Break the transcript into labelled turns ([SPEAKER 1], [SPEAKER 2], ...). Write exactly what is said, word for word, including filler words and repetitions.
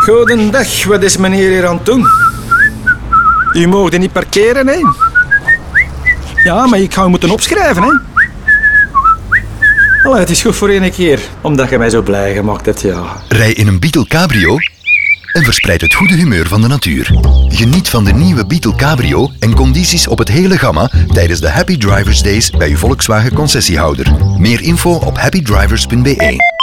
[SPEAKER 1] Goedendag, wat is meneer hier aan het doen? U mag er niet parkeren, hè? Ja, maar ik ga u moeten opschrijven, hè? Allee, het is goed voor één keer, omdat je mij zo blij gemaakt hebt, ja.
[SPEAKER 2] Rij in een Beetle Cabrio en verspreid het goede humeur van de natuur. Geniet van de nieuwe Beetle Cabrio en condities op het hele gamma tijdens de Happy Drivers Days bij uw Volkswagen concessiehouder. Meer info op happy drivers punt b e.